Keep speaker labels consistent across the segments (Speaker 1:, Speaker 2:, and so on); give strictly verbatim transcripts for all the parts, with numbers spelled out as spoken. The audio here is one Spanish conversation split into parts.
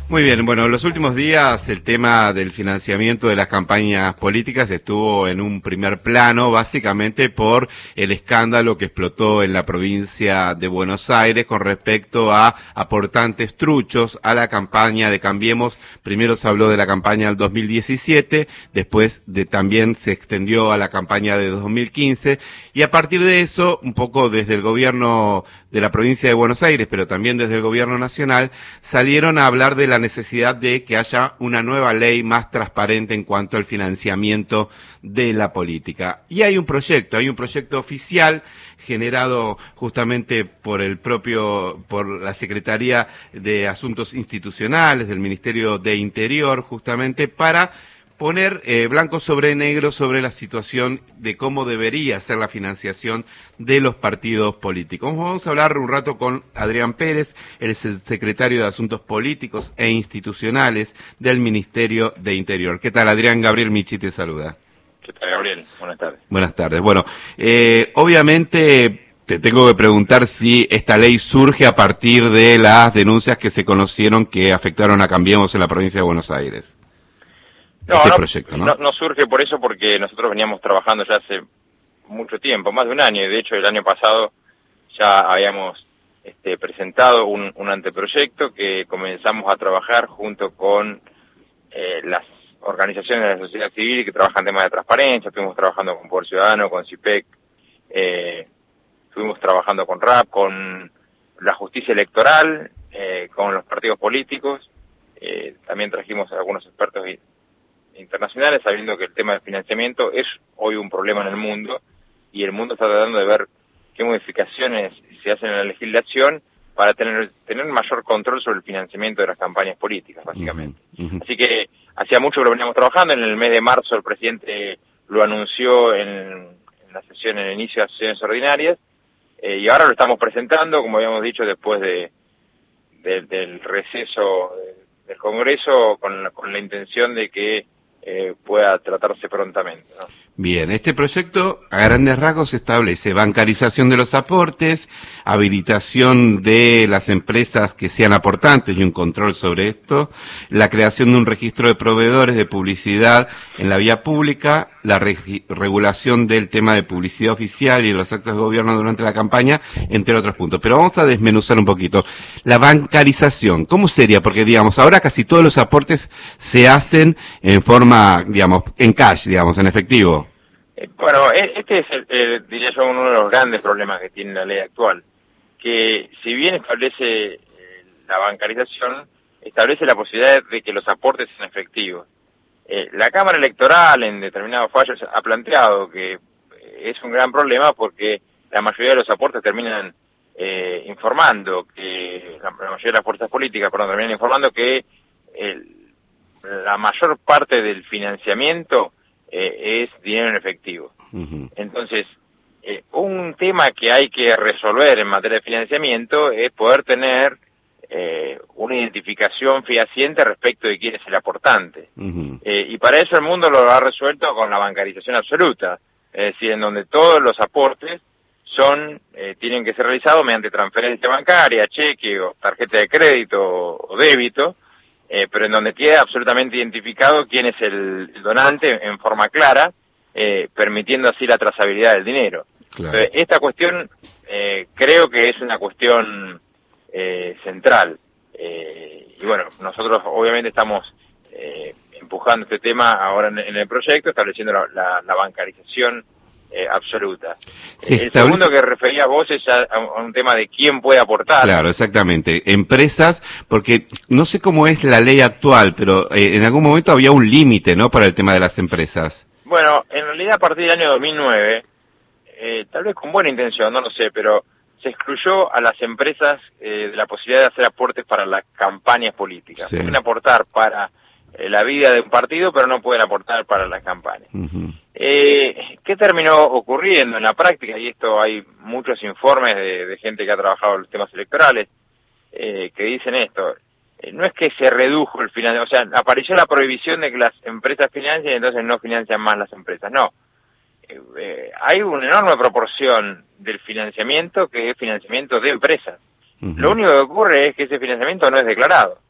Speaker 1: Muy bien, bueno, en los últimos días el tema del financiamiento de las campañas políticas estuvo en un primer plano, básicamente por el escándalo que explotó en la provincia de Buenos Aires con respecto a aportantes truchos a la campaña de Cambiemos. Primero se habló de la campaña del dos mil diecisiete, después de también se extendió a la campaña de dos mil quince, y a partir de eso, un poco desde el gobierno de la provincia de Buenos Aires, pero también desde el gobierno nacional, salieron a hablar de la necesidad de que haya una nueva ley más transparente en cuanto al financiamiento de la política. Y hay un proyecto, hay un proyecto oficial generado justamente por el propio, por la Secretaría de Asuntos Institucionales del Ministerio de Interior, justamente para poner eh, blanco sobre negro sobre la situación de cómo debería ser la financiación de los partidos políticos. Vamos a hablar un rato con Adrián Pérez, él es el secretario de Asuntos Políticos e Institucionales del Ministerio de Interior. ¿Qué tal, Adrián? Gabriel Michi te saluda.
Speaker 2: ¿Qué tal, Gabriel? Buenas tardes.
Speaker 1: Buenas tardes. Bueno, eh, obviamente te tengo que preguntar si esta ley surge a partir de las denuncias que se conocieron que afectaron a Cambiemos en la provincia de Buenos Aires.
Speaker 2: No,
Speaker 1: este
Speaker 2: no,
Speaker 1: proyecto, ¿no?
Speaker 2: No, no surge por eso, porque nosotros veníamos trabajando ya hace mucho tiempo, más de un año, y de hecho el año pasado ya habíamos este, presentado un, un anteproyecto que comenzamos a trabajar junto con eh, las organizaciones de la sociedad civil que trabajan temas de transparencia. Estuvimos trabajando con Poder Ciudadano, con C I P E C, eh, estuvimos trabajando con R A P, con la justicia electoral, eh, con los partidos políticos, eh, también trajimos a algunos expertos internacionales, sabiendo que el tema del financiamiento es hoy un problema en el mundo, y el mundo está tratando de ver qué modificaciones se hacen en la legislación para tener tener mayor control sobre el financiamiento de las campañas políticas, básicamente. Uh-huh, uh-huh. Así que hacía mucho que lo veníamos trabajando. En el mes de marzo el presidente lo anunció en, en la sesión, en el inicio de las sesiones ordinarias, eh, y ahora lo estamos presentando, como habíamos dicho, después de, de del receso de, del Congreso, con la, con la intención de que Eh, pueda tratarse prontamente, ¿no?
Speaker 1: Bien, este proyecto a grandes rasgos establece bancarización de los aportes, habilitación de las empresas que sean aportantes y un control sobre esto, la creación de un registro de proveedores de publicidad en la vía pública, la re regulación del tema de publicidad oficial y de los actos de gobierno durante la campaña, entre otros puntos. Pero vamos a desmenuzar un poquito. La bancarización, ¿cómo sería? Porque, digamos, ahora casi todos los aportes se hacen en forma, digamos, en cash, digamos, en efectivo.
Speaker 2: Eh, bueno, este es, el, el, diría yo, uno de los grandes problemas que tiene la ley actual, que si bien establece eh, la bancarización, establece la posibilidad de que los aportes sean efectivos. Eh, la Cámara Electoral en determinados fallos ha planteado que es un gran problema porque la mayoría de los aportes terminan eh, informando, que la, la mayoría de las fuerzas políticas, perdón, terminan informando que el, la mayor parte del financiamiento eh, es dinero en efectivo. Uh-huh. Entonces, eh, un tema que hay que resolver en materia de financiamiento es poder tener eh, una identificación fehaciente respecto de quién es el aportante. Uh-huh. Eh, y para eso el mundo lo ha resuelto con la bancarización absoluta, es decir, en donde todos los aportes son eh, tienen que ser realizados mediante transferencia bancaria, cheque o tarjeta de crédito o, o débito, Eh, pero en donde queda absolutamente identificado quién es el, el donante en forma clara, eh, permitiendo así la trazabilidad del dinero. Claro. Entonces, esta cuestión eh, creo que es una cuestión eh, central. Eh, y bueno, nosotros obviamente estamos eh, empujando este tema ahora en, en el proyecto, estableciendo la, la, la bancarización Eh, absoluta. Sí, el establece... segundo que refería a vos es a, a un tema de quién puede aportar.
Speaker 1: Claro, exactamente. Empresas, porque no sé cómo es la ley actual, pero eh, en algún momento había un límite, ¿no?, para el tema de las empresas.
Speaker 2: Bueno, en realidad a partir del año dos mil nueve, eh, tal vez con buena intención, no lo sé, pero se excluyó a las empresas eh, de la posibilidad de hacer aportes para las campañas políticas. Sí. Pueden aportar para eh, la vida de un partido, pero no pueden aportar para las campañas. Uh-huh. Eh, ¿Qué terminó ocurriendo en la práctica? Y esto hay muchos informes de, de gente que ha trabajado en los temas electorales eh, que dicen esto. Eh, no es que se redujo el financiamiento, o sea, apareció la prohibición de que las empresas financien y entonces no financian más las empresas. No. Eh, eh, hay una enorme proporción del financiamiento que es financiamiento de empresas. Uh-huh. Lo único que ocurre es que ese financiamiento no es declarado.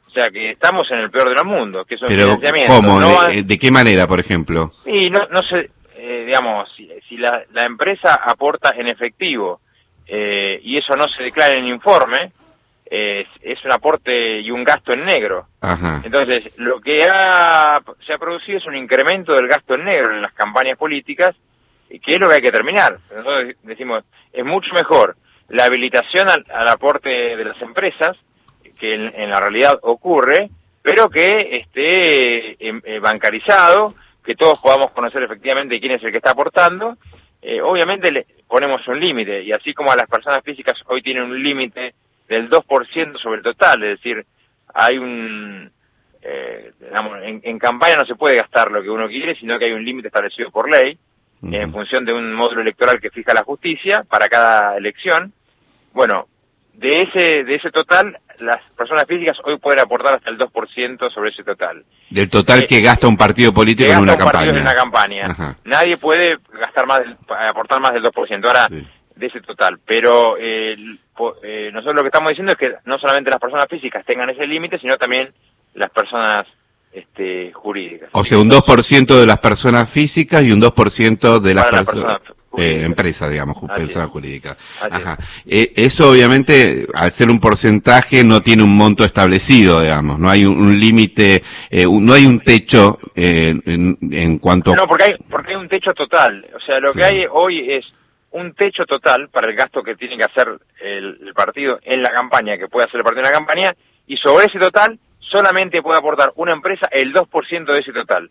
Speaker 2: O sea que estamos en el peor de los mundos, que es un
Speaker 1: Pero,
Speaker 2: financiamiento.
Speaker 1: ¿cómo?
Speaker 2: No
Speaker 1: ¿De,
Speaker 2: va...
Speaker 1: ¿De qué manera, por ejemplo?
Speaker 2: Y no, no sé, eh, digamos, si, si la, la empresa aporta en efectivo eh, y eso no se declara en el informe, eh, es, es un aporte y un gasto en negro.
Speaker 1: Ajá.
Speaker 2: Entonces, lo que ha, se ha producido es un incremento del gasto en negro en las campañas políticas, que es lo que hay que terminar. Nosotros decimos, es mucho mejor la habilitación al, al aporte de las empresas, que en, en la realidad ocurre, pero que esté eh, eh, bancarizado, que todos podamos conocer efectivamente quién es el que está aportando. Eh, obviamente le ponemos un límite, y así como a las personas físicas hoy tienen un límite del dos por ciento sobre el total, es decir, hay un... Eh, digamos, en, en campaña no se puede gastar lo que uno quiere, sino que hay un límite establecido por ley, uh-huh. en función de un módulo electoral que fija la justicia para cada elección. Bueno, de ese de ese total, las personas físicas hoy pueden aportar hasta el dos por ciento sobre ese total.
Speaker 1: Del total eh, que gasta un partido político en una un campaña.
Speaker 2: En una campaña.
Speaker 1: Ajá.
Speaker 2: Nadie puede gastar más del, aportar más del dos por ciento ahora, sí. de ese total. Pero eh, eh, nosotros lo que estamos diciendo es que no solamente las personas físicas tengan ese límite, sino también las personas este, jurídicas.
Speaker 1: O sea, un dos por ciento de las personas físicas y un dos por ciento de las personas... Eh, empresa, digamos, persona jurídica. Ajá. Eh, eso obviamente, al ser un porcentaje, no tiene un monto establecido, digamos, no hay un, un límite, eh, un, no hay un techo eh, en, en cuanto...
Speaker 2: No, porque hay, porque hay un techo total, o sea, lo que sí. hay hoy es un techo total para el gasto que tiene que hacer el, el partido en la campaña, que puede hacer el partido en la campaña, y sobre ese total solamente puede aportar una empresa el dos por ciento de ese total.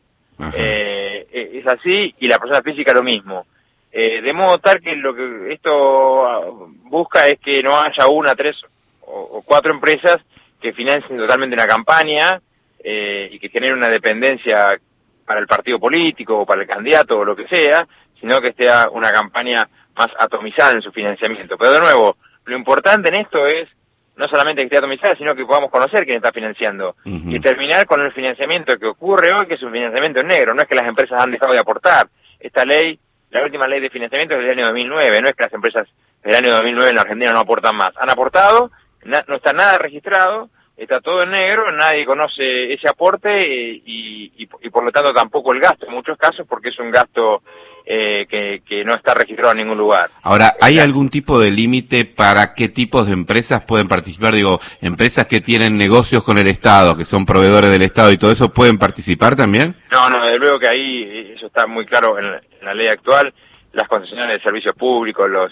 Speaker 2: Eh, es así, y la persona física lo mismo. Eh, de modo tal que lo que esto busca es que no haya una, tres o, o cuatro empresas que financien totalmente una campaña eh, y que generen una dependencia para el partido político o para el candidato o lo que sea, sino que esté una campaña más atomizada en su financiamiento. Pero de nuevo, lo importante en esto es no solamente que esté atomizada, sino que podamos conocer quién está financiando uh-huh. y terminar con el financiamiento que ocurre hoy, que es un financiamiento en negro. No es que las empresas han dejado de aportar. Esta ley... La última ley de financiamiento es del año dos mil nueve, no es que las empresas del año dos mil nueve en la Argentina no aportan más. Han aportado, na, no está nada registrado, está todo en negro, nadie conoce ese aporte y, y, y por lo tanto tampoco el gasto en muchos casos porque es un gasto eh, que, que no está registrado en ningún lugar.
Speaker 1: Ahora, ¿hay algún tipo de límite para qué tipos de empresas pueden participar? Digo, empresas que tienen negocios con el Estado, que son proveedores del Estado y todo eso, ¿pueden participar también?
Speaker 2: No, no, desde luego que ahí eso está muy claro en la, en la ley actual. Las concesionarias de servicios públicos, los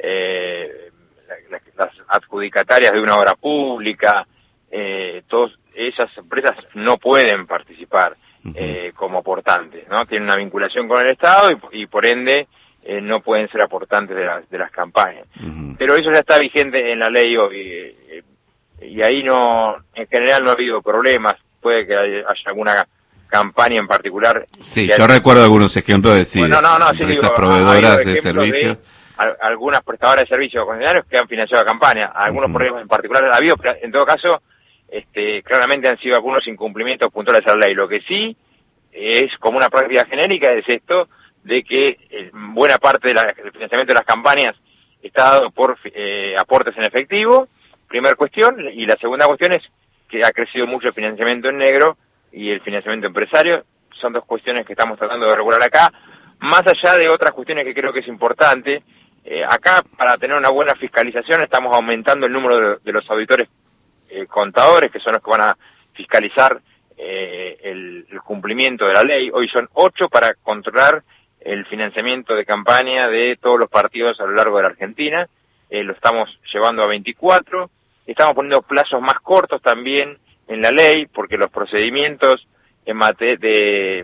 Speaker 2: eh, la, la, las adjudicatarias de una obra pública, eh, todas esas empresas no pueden participar uh-huh. eh, como aportantes, ¿no? Tienen una vinculación con el Estado y, y por ende eh, no pueden ser aportantes de las, de las campañas. Uh-huh. Pero eso ya está vigente en la ley hoy eh, y ahí no, en general no ha habido problemas. Puede que haya, haya alguna campaña en particular.
Speaker 1: Sí, yo hay... recuerdo algunos ejemplos de sí,
Speaker 2: bueno, no, no,
Speaker 1: empresas
Speaker 2: sí, digo,
Speaker 1: proveedoras de servicios.
Speaker 2: A, algunas prestadoras de servicios concesionarios que han financiado la campaña, algunos uh-huh. problemas en particular ha habido, pero en todo caso, este, claramente han sido algunos incumplimientos puntuales a la ley. Lo que sí es como una práctica genérica es esto, de que eh, buena parte de la, del financiamiento de las campañas está dado por eh, aportes en efectivo, primera cuestión, y la segunda cuestión es que ha crecido mucho el financiamiento en negro y el financiamiento empresario. Son dos cuestiones que estamos tratando de regular acá, más allá de otras cuestiones que creo que es importante. Eh, acá, para tener una buena fiscalización, estamos aumentando el número de, de los auditores eh, contadores, que son los que van a fiscalizar eh, el, el cumplimiento de la ley. Hoy son ocho para controlar el financiamiento de campaña de todos los partidos a lo largo de la Argentina. Eh, lo estamos llevando a veinticuatro. Estamos poniendo plazos más cortos también en la ley, porque los procedimientos en materia de,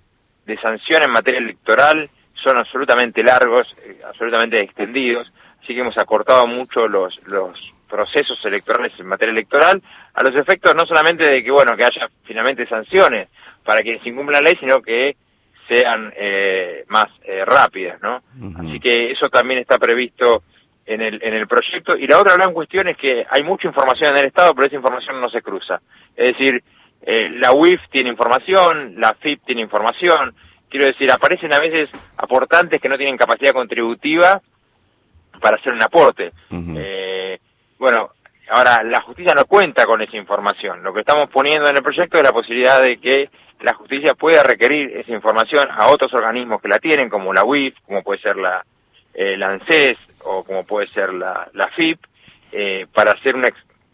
Speaker 2: de sanción en materia electoral son absolutamente largos, eh, absolutamente extendidos, así que hemos acortado mucho los, los procesos electorales en materia electoral, a los efectos no solamente de que, bueno, que haya finalmente sanciones para quienes incumplan la ley, sino que sean eh, más eh, rápidas, ¿no? Uh-huh. Así que eso también está previsto en el en el proyecto. Y la otra gran cuestión es que hay mucha información en el Estado, pero esa información no se cruza. Es decir, eh, la U I F tiene información, la F I P tiene información. Quiero decir, aparecen a veces aportantes que no tienen capacidad contributiva para hacer un aporte. Uh-huh. Eh, bueno, ahora, la justicia no cuenta con esa información. Lo que estamos poniendo en el proyecto es la posibilidad de que la justicia pueda requerir esa información a otros organismos que la tienen, como la U I F, como puede ser la, eh, la ANSES o como puede ser la, la F I P, eh, para hacer una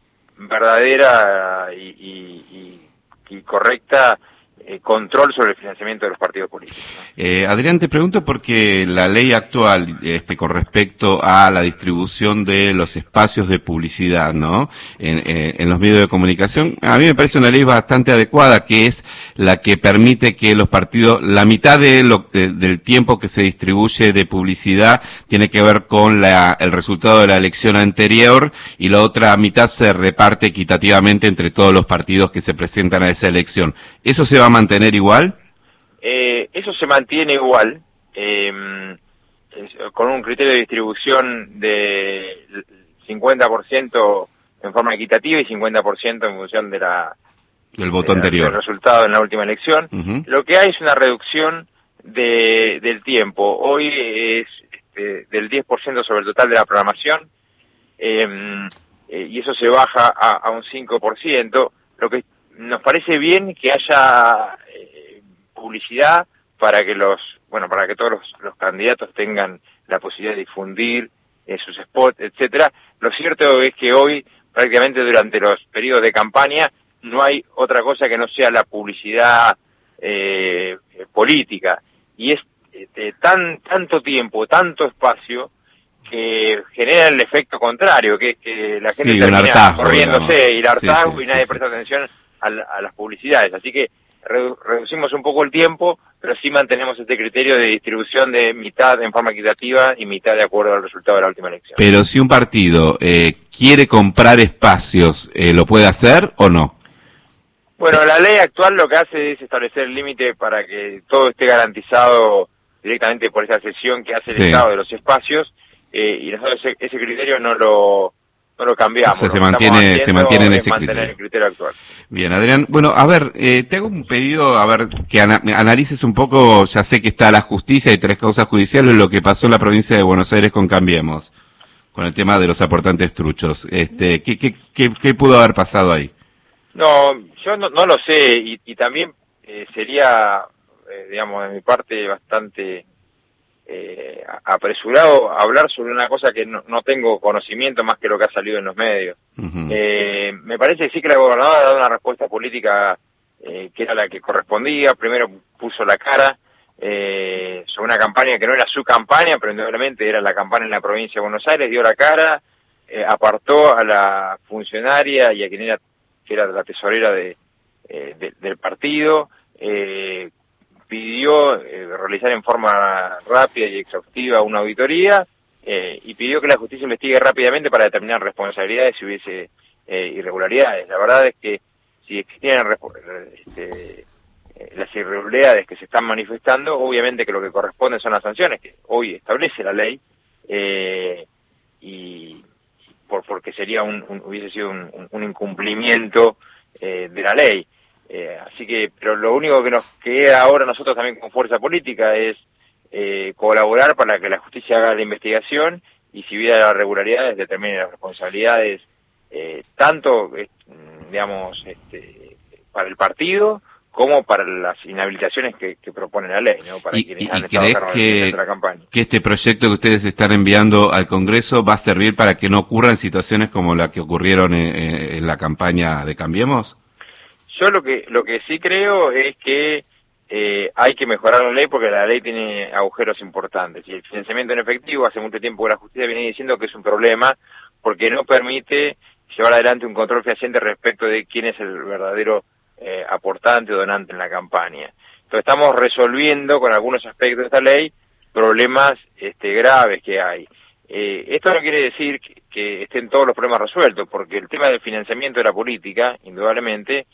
Speaker 2: verdadera y, y, y, y correcta eh, control sobre el financiamiento de los partidos políticos, ¿no?
Speaker 1: Eh, Adrián, te pregunto porque la ley actual, este, con respecto a la distribución de los espacios de publicidad, ¿no? En, eh, en los medios de comunicación, a mí me parece una ley bastante adecuada, que es la que permite que los partidos, la mitad de lo, de, del tiempo que se distribuye de publicidad tiene que ver con la, el resultado de la elección anterior, y la otra mitad se reparte equitativamente entre todos los partidos que se presentan a esa elección. ¿Eso se va a mantener igual?
Speaker 2: Eh, eso se mantiene igual, eh, con un criterio de distribución de cincuenta por ciento en forma equitativa y cincuenta por ciento en función de la,
Speaker 1: el voto
Speaker 2: de la,
Speaker 1: anterior,
Speaker 2: del resultado en la última elección. Uh-huh. Lo que hay es una reducción de, del tiempo. Hoy es este, del diez por ciento sobre el total de la programación, eh, eh, y eso se baja a, a un cinco por ciento. Lo que nos parece bien que haya eh, publicidad para que los, bueno, para que todos los, los candidatos tengan la posibilidad de difundir eh, sus spots, etcétera. Lo cierto es que hoy, prácticamente durante los periodos de campaña, no hay otra cosa que no sea la publicidad eh, política. Y es eh, tan tanto tiempo, tanto espacio, que genera el efecto contrario, que es que la gente
Speaker 1: sí,
Speaker 2: termina
Speaker 1: hartazgo,
Speaker 2: corriéndose, y el hartazgo,
Speaker 1: sí, sí,
Speaker 2: y nadie
Speaker 1: sí,
Speaker 2: presta
Speaker 1: sí.
Speaker 2: atención a, la, a las publicidades. Así que redu reducimos un poco el tiempo, pero sí mantenemos este criterio de distribución de mitad en forma equitativa y mitad de acuerdo al resultado de la última elección.
Speaker 1: Pero si un partido eh, quiere comprar espacios, eh, ¿lo puede hacer o no?
Speaker 2: Bueno, la ley actual lo que hace es establecer el límite para que todo esté garantizado directamente por esa cesión que hace el
Speaker 1: Sí.
Speaker 2: Estado de los espacios, eh, y nosotros ese, ese criterio no lo no lo cambiamos.
Speaker 1: O sea,
Speaker 2: lo
Speaker 1: se
Speaker 2: que
Speaker 1: mantiene,
Speaker 2: estamos
Speaker 1: se mantiene en
Speaker 2: es
Speaker 1: ese
Speaker 2: mantener
Speaker 1: criterio.
Speaker 2: el criterio actual.
Speaker 1: Bien, Adrián. Bueno, a ver, eh, te hago un pedido, a ver, que ana analices un poco, ya sé que está la justicia y tres causas judiciales, lo que pasó en la provincia de Buenos Aires con Cambiemos, con el tema de los aportantes truchos. Este, ¿qué, qué, qué, qué pudo haber pasado ahí?
Speaker 2: No, yo no, no lo sé, y, y también eh, sería, eh, digamos, de mi parte bastante eh, apresurado hablar sobre una cosa que no, no tengo conocimiento más que lo que ha salido en los medios. Uh-huh. eh, me parece que sí que la gobernadora ha dado una respuesta política eh, que era la que correspondía. Primero puso la cara eh, sobre una campaña que no era su campaña, pero indudablemente era la campaña en la provincia de Buenos Aires, dio la cara, eh, apartó a la funcionaria y a quien era que era la tesorera de, eh, de, del partido, eh, pidió eh, realizar en forma rápida y exhaustiva una auditoría, eh, y pidió que la justicia investigue rápidamente para determinar responsabilidades si hubiese eh, irregularidades. La verdad es que si existieran este, las irregularidades que se están manifestando, obviamente que lo que corresponde son las sanciones que hoy establece la ley, eh, y por porque sería un, un hubiese sido un, un incumplimiento eh, de la ley. Eh, así que, pero lo único que nos queda ahora nosotros también con fuerza política es eh, colaborar para que la justicia haga la investigación, y si hubiera irregularidades determine las responsabilidades, eh, tanto, eh, digamos, este, para el partido como para las inhabilitaciones que, que propone la ley, ¿no? Para
Speaker 1: ¿Y,
Speaker 2: quienes
Speaker 1: y,
Speaker 2: han
Speaker 1: y
Speaker 2: estado
Speaker 1: crees
Speaker 2: a cargo
Speaker 1: que,
Speaker 2: de la campaña.
Speaker 1: que este proyecto que ustedes están enviando al Congreso va a servir para que no ocurran situaciones como la que ocurrieron en, en la campaña de Cambiemos?
Speaker 2: Yo lo que lo que sí creo es que eh, hay que mejorar la ley, porque la ley tiene agujeros importantes, y el financiamiento en efectivo hace mucho tiempo que la justicia viene diciendo que es un problema, porque no permite llevar adelante un control fehaciente respecto de quién es el verdadero eh, aportante o donante en la campaña. Entonces estamos resolviendo con algunos aspectos de esta ley problemas este, graves que hay. Eh, esto no quiere decir que, que estén todos los problemas resueltos, porque el tema del financiamiento de la política, indudablemente,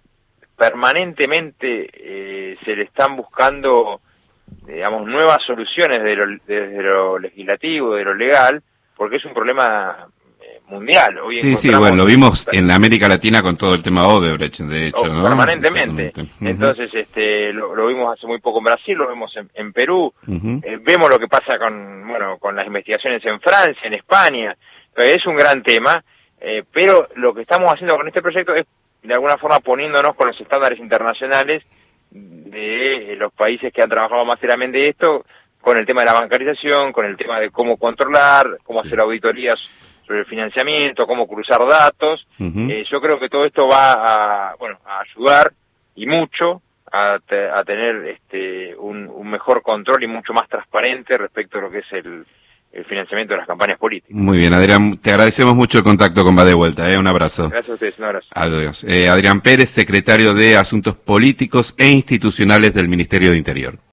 Speaker 2: permanentemente eh, se le están buscando, digamos, nuevas soluciones desde lo, desde lo legislativo, de lo legal, porque es un problema eh, mundial. Hoy
Speaker 1: sí, sí, bueno, lo vimos en América Latina con todo el tema Odebrecht, de hecho, ¿no?
Speaker 2: Permanentemente. Uh-huh. Entonces, este, lo, lo vimos hace muy poco en Brasil, lo vemos en, en Perú, uh-huh. eh, vemos lo que pasa con, bueno, con las investigaciones en Francia, en España. Pero es un gran tema. Eh, pero lo que estamos haciendo con este proyecto es, de alguna forma, poniéndonos con los estándares internacionales de los países que han trabajado más seriamente esto, con el tema de la bancarización, con el tema de cómo controlar, cómo sí. hacer auditorías sobre el financiamiento, cómo cruzar datos. Uh-huh. eh, yo creo que todo esto va a, bueno, a ayudar y mucho a, te, a tener este un, un mejor control y mucho más transparente respecto a lo que es el, el financiamiento de las campañas políticas.
Speaker 1: Muy bien, Adrián, te agradecemos mucho el contacto con Va de Vuelta, ¿eh? Un abrazo.
Speaker 2: Gracias a ustedes, un abrazo.
Speaker 1: Adiós. Eh, Adrián Pérez, secretario de Asuntos Políticos e Institucionales del Ministerio de Interior.